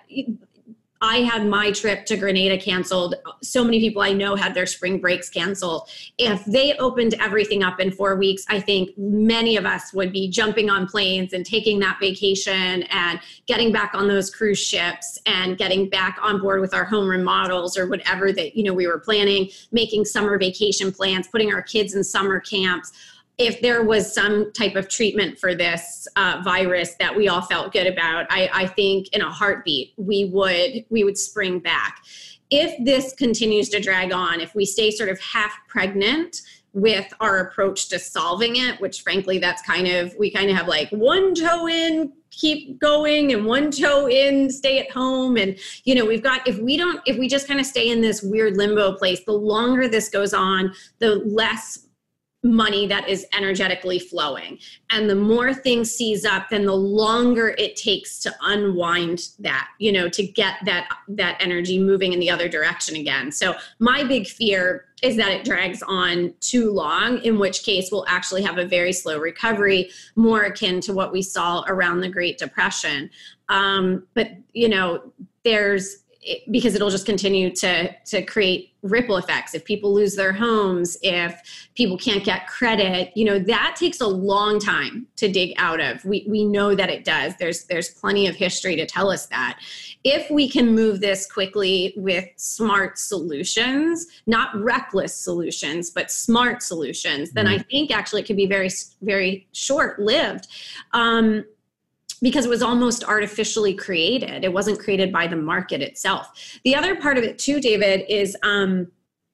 I had my trip to Grenada canceled. So many people I know had their spring breaks canceled. If they opened everything up in four weeks, I think many of us would be jumping on planes and taking that vacation and getting back on those cruise ships and getting back on board with our home remodels or whatever that, you know, we were planning, making summer vacation plans, putting our kids in summer camps. If there was some type of treatment for this uh, virus that we all felt good about, I, I think in a heartbeat, we would we would spring back. If this continues to drag on, if we stay sort of half pregnant with our approach to solving it, which frankly, that's kind of, we kind of have like one toe in, keep going, and one toe in, stay at home. And, you know, we've got, if we don't, if we just kind of stay in this weird limbo place, the longer this goes on, the less money that is energetically flowing. And the more things seize up, then the longer it takes to unwind that, you know, to get that, that energy moving in the other direction again. So my big fear is that it drags on too long, in which case we'll actually have a very slow recovery, more akin to what we saw around the Great Depression. Um, but, you know, there's, it, because it'll just continue to, to create ripple effects. If people lose their homes, if people can't get credit, you know, that takes a long time to dig out of. We we know that it does. There's there's plenty of history to tell us that. If we can move this quickly with smart solutions, not reckless solutions, but smart solutions, then mm-hmm. I think actually it could be very, very short-lived. Um, because it was almost artificially created. It wasn't created by the market itself. The other part of it too, David, is um,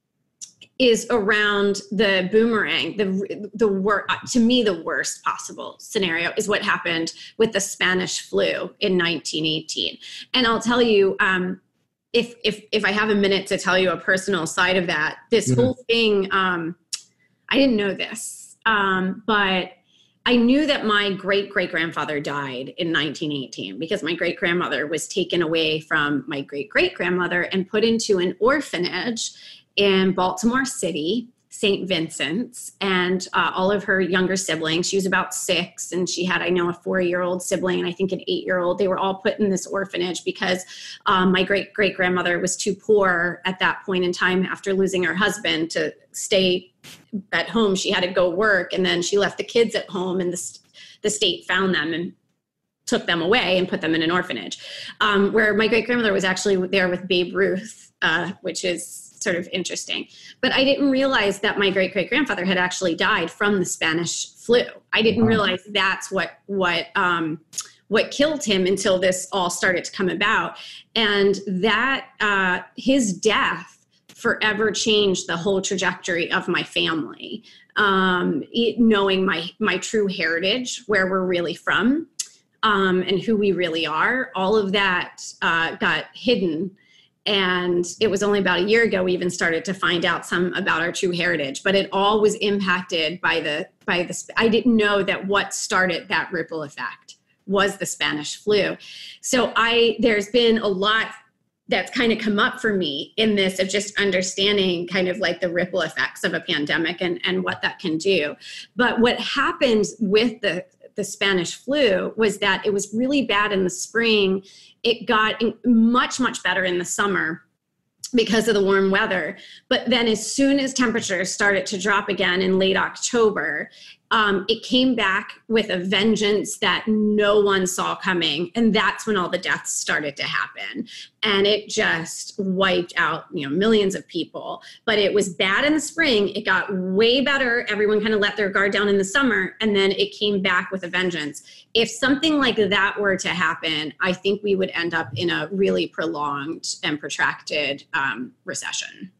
is around the boomerang. The the wor- to me, the worst possible scenario is what happened with the Spanish flu in nineteen eighteen. And I'll tell you, um, if if if I have a minute to tell you a personal side of that, this yeah. whole thing, um, I didn't know this, um, but I knew that my great-great-grandfather died in nineteen eighteen because my great-grandmother was taken away from my great-great-grandmother and put into an orphanage in Baltimore City, Saint Vincent's, and uh, all of her younger siblings. She was about six, and she had, I know, a four-year-old sibling and I think an eight-year-old. They were all put in this orphanage because um, my great-great-grandmother was too poor at that point in time after losing her husband to stay at home. She had to go work, and then she left the kids at home, and the, the state found them and took them away and put them in an orphanage, um, where my great-grandmother was actually there with Babe Ruth, uh, which is sort of interesting. But I didn't realize that my great-great-grandfather had actually died from the Spanish flu. I didn't wow. realize that's what what um, what killed him until this all started to come about. And that uh, his death forever changed the whole trajectory of my family. Um, it, knowing my my true heritage, where we're really from, um, and who we really are, all of that uh, got hidden. And it was only about a year ago we even started to find out some about our true heritage. But it all was impacted by the by the. I didn't know that what started that ripple effect was the Spanish flu. So I there's been a lot that's kind of come up for me in this of just understanding kind of like the ripple effects of a pandemic and, and what that can do. But what happened with the, the Spanish flu was that it was really bad in the spring. It got much, much better in the summer because of the warm weather. But then as soon as temperatures started to drop again in late October, Um, it came back with a vengeance that no one saw coming. And that's when all the deaths started to happen. And it just wiped out, you know, millions of people. But it was bad in the spring. It got way better. Everyone kind of let their guard down in the summer. And then it came back with a vengeance. If something like that were to happen, I think we would end up in a really prolonged and protracted um, recession.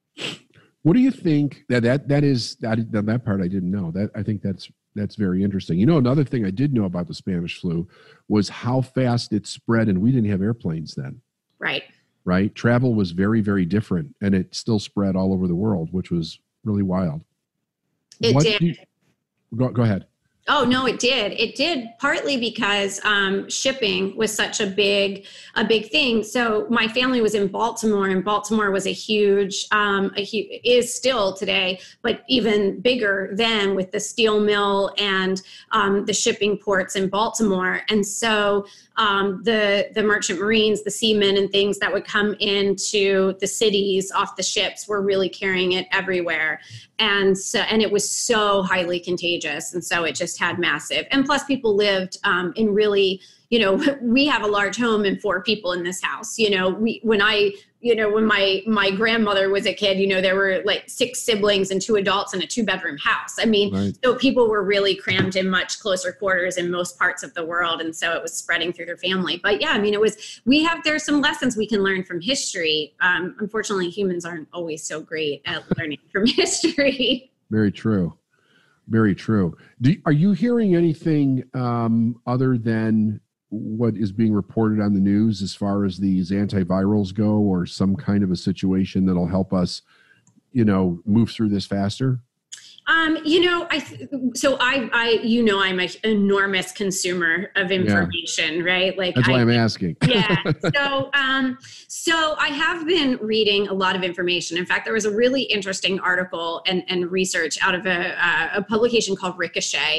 What do you think that that that is that that part I didn't know. That I think that's that's very interesting. You know, another thing I did know about the Spanish flu was how fast it spread, and we didn't have airplanes then.
Right.
Right. Travel was very, very different, and it still spread all over the world, which was really wild.
It
what
did.
You, go, go ahead.
Oh, no, it did. It did partly because um, shipping was such a big, a big thing. So my family was in Baltimore, and Baltimore was a huge, um, a huge, is still today, but even bigger then with the steel mill and um, the shipping ports in Baltimore. And so um, the the merchant marines, the seamen and things that would come into the cities off the ships were really carrying it everywhere. And so, and it was so highly contagious. And so it just had massive, and plus people lived um, in really, you know, we have a large home and four people in this house. You know, we, when I, you know, when my, my grandmother was a kid, you know, there were like six siblings and two adults in a two bedroom house. I mean, right. So people were really crammed in much closer quarters in most parts of the world. And so it was spreading through their family. But yeah, I mean, it was, we have, there's some lessons we can learn from history. Um, unfortunately, humans aren't always so great at learning from history.
Very true. Very true. Do, are you hearing anything um, other than what is being reported on the news as far as these antivirals go, or some kind of a situation that'll help us, you know, move through this faster?
Um, you know, I, so I, I, you know, I'm an enormous consumer of information, yeah. right? Like
that's
I,
why I'm asking.
yeah. So, um, so I have been reading a lot of information. In fact, there was a really interesting article and, and research out of a, uh, a publication called Ricochet,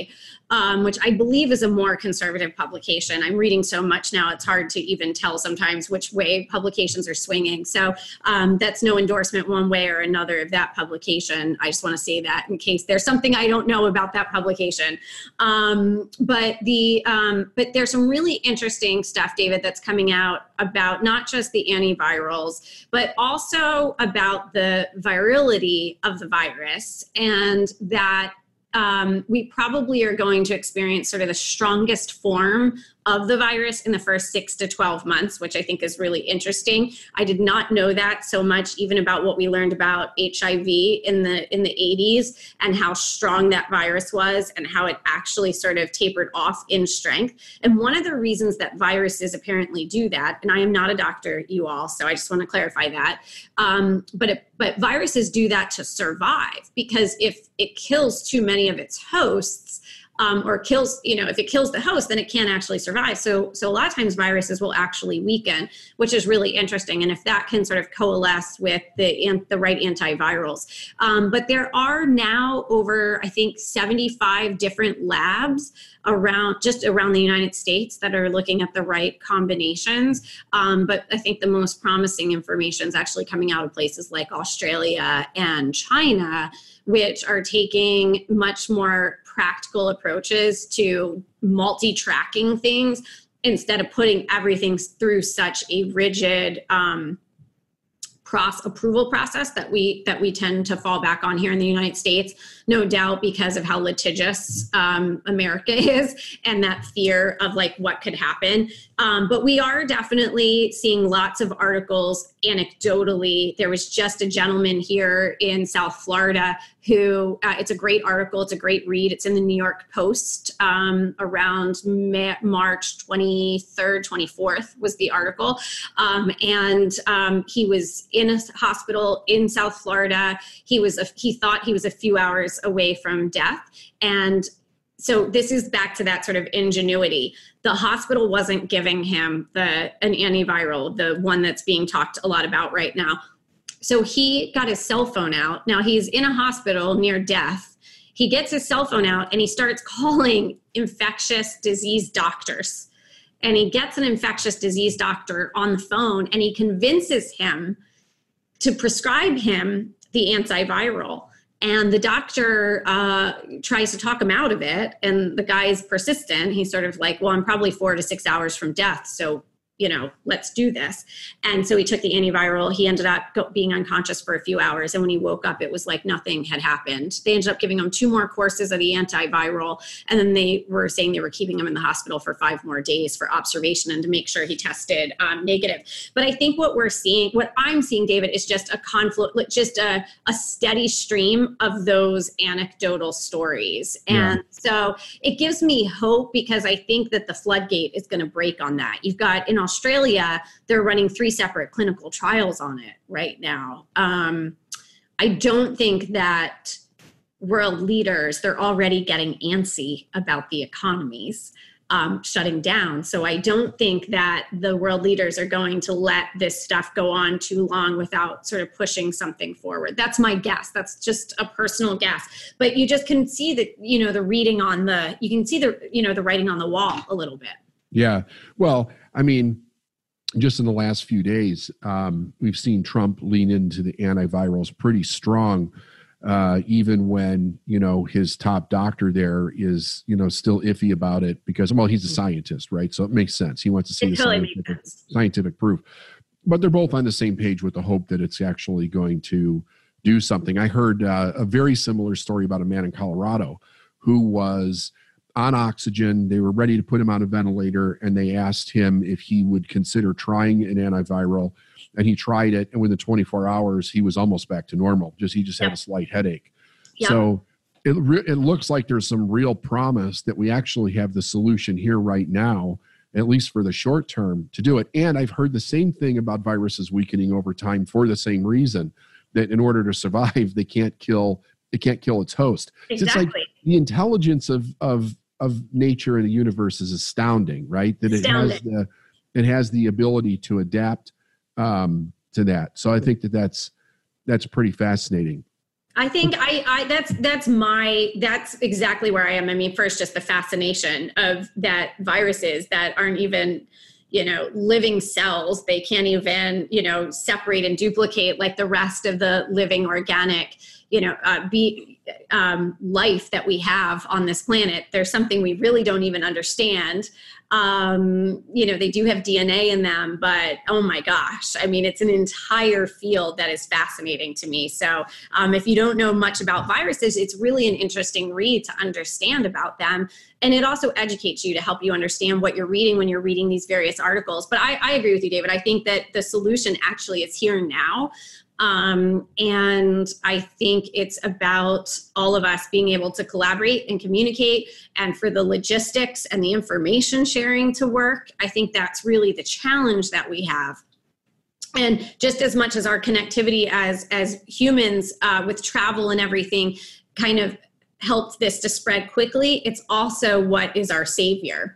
um, which I believe is a more conservative publication. I'm reading so much now, it's hard to even tell sometimes which way publications are swinging. So um, that's no endorsement one way or another of that publication. I just want to say that in case there's something I don't know about that publication. Um, but the um, but there's some really interesting stuff, David, that's coming out about not just the antivirals, but also about the virality of the virus, and that um, we probably are going to experience sort of the strongest form of the virus in the first six to twelve months, which I think is really interesting. I did not know that so much, even about what we learned about H I V in the in the eighties and how strong that virus was and how it actually sort of tapered off in strength. And one of the reasons that viruses apparently do that, and I am not a doctor, you all, so I just want to clarify that, um, but it, but viruses do that to survive, because if it kills too many of its hosts, Um, or kills, you know, if it kills the host, then it can't actually survive. So, so a lot of times viruses will actually weaken, which is really interesting. And if that can sort of coalesce with the the right antivirals, um, but there are now over, I think, seventy-five different labs around just around the United States that are looking at the right combinations. Um, but I think the most promising information is actually coming out of places like Australia and China, which are taking much more practical approaches to multi-tracking things instead of putting everything through such a rigid um, cross approval process that we that we tend to fall back on here in the United States, no doubt because of how litigious um, America is and that fear of like what could happen. Um, but we are definitely seeing lots of articles anecdotally. There was just a gentleman here in South Florida who, uh, it's a great article, it's a great read. It's in the New York Post um, around Ma- March twenty-third, twenty-fourth was the article. Um, and um, he was in a hospital in South Florida. He was a, he thought he was a few hours away from death. And so this is back to that sort of ingenuity. The hospital wasn't giving him the an antiviral, the one that's being talked a lot about right now. So he got his cell phone out. Now he's in a hospital near death. He gets his cell phone out and he starts calling infectious disease doctors. And he gets an infectious disease doctor on the phone and he convinces him to prescribe him the antiviral. And the doctor uh, tries to talk him out of it. And the guy's persistent. He's sort of like, well, I'm probably four to six hours from death. So, you know, let's do this. And so he took the antiviral. He ended up go- being unconscious for a few hours. And when he woke up, it was like nothing had happened. They ended up giving him two more courses of the antiviral. And then they were saying they were keeping him in the hospital for five more days for observation and to make sure he tested um, negative. But I think what we're seeing, what I'm seeing, David, is just a conflict, just a, a steady stream of those anecdotal stories. And yeah. So it gives me hope because I think that the floodgate is going to break on that. You've got in Australia, they're running three separate clinical trials on it right now. Um, I don't think that world leaders, they're already getting antsy about the economies um, shutting down. So I don't think that the world leaders are going to let this stuff go on too long without sort of pushing something forward. That's my guess. That's just a personal guess. But you just can see that, you know, the reading on the, you can see the, you know, the writing on the wall a little bit.
Yeah. Well, I mean, just in the last few days, um, we've seen Trump lean into the antivirals pretty strong, uh, even when, you know, his top doctor there is, you know, still iffy about it because, well, he's a scientist, right? So it makes sense. He wants to see
it
the
totally
scientific, scientific proof. But they're both on the same page with the hope that it's actually going to do something. I heard uh, a very similar story about a man in Colorado who was on oxygen. They were ready to put him on a ventilator, and they asked him if he would consider trying an antiviral, and he tried it. And within twenty-four hours, he was almost back to normal. Just he just had yep. a slight headache. Yep. So it re- it looks like there's some real promise that we actually have the solution here right now, at least for the short term, to do it. And I've heard the same thing about viruses weakening over time for the same reason, that in order to survive, they can't kill it can't kill its host.
Exactly.
So it's like the intelligence of of of nature and the universe is astounding, right? That astounding. it has the it has the ability to adapt um, to that. So I think that that's that's pretty fascinating.
I think I, I that's that's my that's exactly where I am. I mean, first, just the fascination of that viruses that aren't even, you know, living cells. They can't even, you know, separate and duplicate like the rest of the living organic, you know, uh, be um, life that we have on this planet. There's something we really don't even understand. Um, you know, they do have D N A in them, but oh my gosh, I mean, it's an entire field that is fascinating to me. So um, if you don't know much about viruses, it's really an interesting read to understand about them. And it also educates you to help you understand what you're reading when you're reading these various articles. But I, I agree with you, David. I think that the solution actually is here now. Um, and I think it's about all of us being able to collaborate and communicate, and for the logistics and the information sharing to work. I think that's really the challenge that we have. And just as much as our connectivity as, as humans uh, with travel and everything kind of helped this to spread quickly, it's also what is our savior.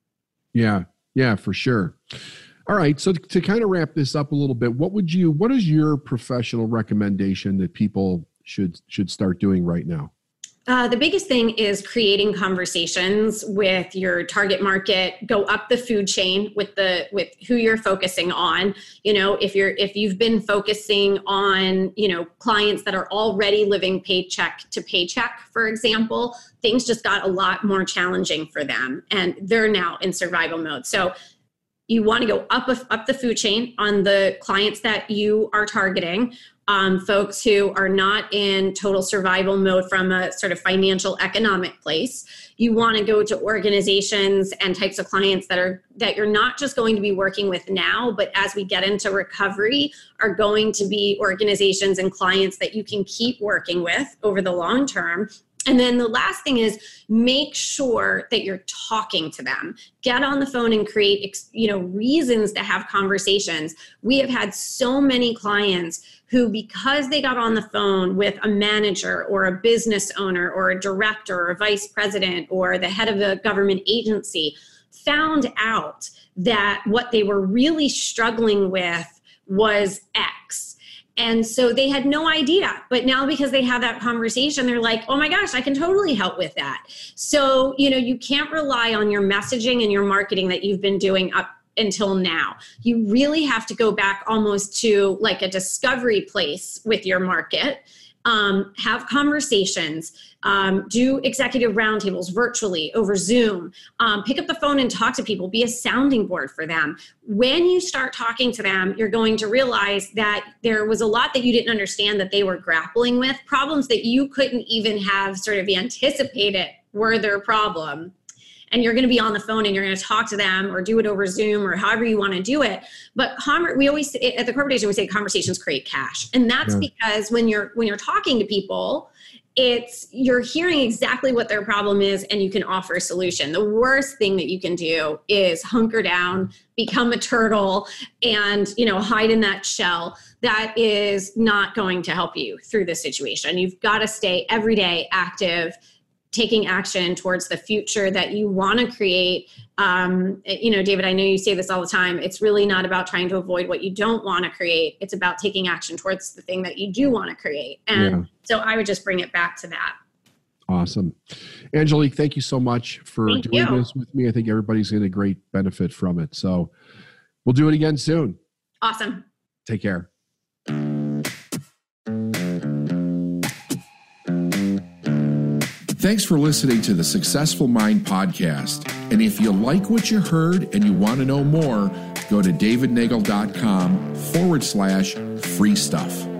Yeah, yeah, for sure. All right. So to, to kind of wrap this up a little bit, what would you, what is your professional recommendation that people should, should start doing right now?
Uh, the biggest thing is creating conversations with your target market. Go up the food chain with the with who you're focusing on. You know, if you're if you've been focusing on, you know, clients that are already living paycheck to paycheck, for example, things just got a lot more challenging for them, and they're now in survival mode. So you want to go up up the food chain on the clients that you are targeting. Um, folks who are not in total survival mode from a sort of financial economic place. You want to go to organizations and types of clients that are that you're not just going to be working with now, but as we get into recovery, are going to be organizations and clients that you can keep working with over the long term. And then the last thing is make sure that you're talking to them. Get on the phone and create, you know, reasons to have conversations. We have had so many clients who, because they got on the phone with a manager or a business owner or a director or a vice president or the head of a government agency, found out that what they were really struggling with was X. And so they had no idea, but now because they have that conversation, they're like, oh my gosh, I can totally help with that. So, you know, you can't rely on your messaging and your marketing that you've been doing up until now. You really have to go back almost to like a discovery place with your market. Um, have conversations, um, do executive roundtables virtually over Zoom, um, pick up the phone and talk to people, be a sounding board for them. When you start talking to them, you're going to realize that there was a lot that you didn't understand that they were grappling with, problems that you couldn't even have sort of anticipated were their problem. And you're going to be on the phone and you're going to talk to them or do it over Zoom or however you want to do it. But com- we always, at the corporation, we say conversations create cash. And that's yeah. because when you're, when you're talking to people, it's, you're hearing exactly what their problem is and you can offer a solution. The worst thing that you can do is hunker down, become a turtle, and, you know, hide in that shell. That is not going to help you through this situation. You've got to stay every day active, taking action towards the future that you want to create. Um, you know, David, I know you say this all the time. It's really not about trying to avoid what you don't want to create. It's about taking action towards the thing that you do want to create. And yeah. so I would just bring it back to that.
Awesome. Angelique, thank you so much for
thank
doing
you.
this with me. I think everybody's going to great benefit from it. So we'll do it again soon.
Awesome.
Take care.
Thanks for listening to the Successful Mind podcast. And if you like what you heard and you want to know more, go to davidnagel.com forward slash free stuff.